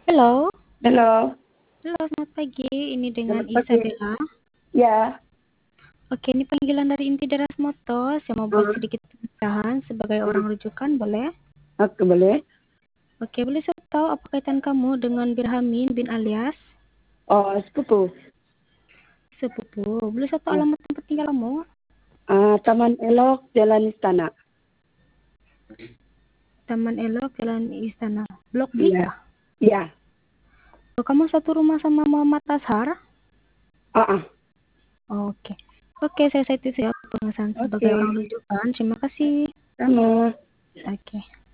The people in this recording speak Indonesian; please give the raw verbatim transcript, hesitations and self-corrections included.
Halo. Halo. Halo, selamat pagi. Ini dengan Selamat pagi. Isabella. Ya. Oke, ini panggilan dari inti Deras Motor. Saya mau buat Hmm. sedikit pemecahan sebagai Hmm. orang rujukan, boleh? Oke, boleh. Oke, boleh saya tahu apa kaitan kamu dengan Birhamin bin Alias? Oh, sepupu. Sepupu. Boleh saya tahu Ya. alamat tempat tinggal kamu? Ah, Taman Elok, Jalan Istana. Taman Elok, Jalan Istana. Blok B Iya. kah? Iya. Oh, kamu satu rumah sama Muhammad Ashar? Ah, ah. Oke. Oke, saya saya itu siap pengesahan sebagai Oke. orang rujukan. Terima kasih. Sama. Oke.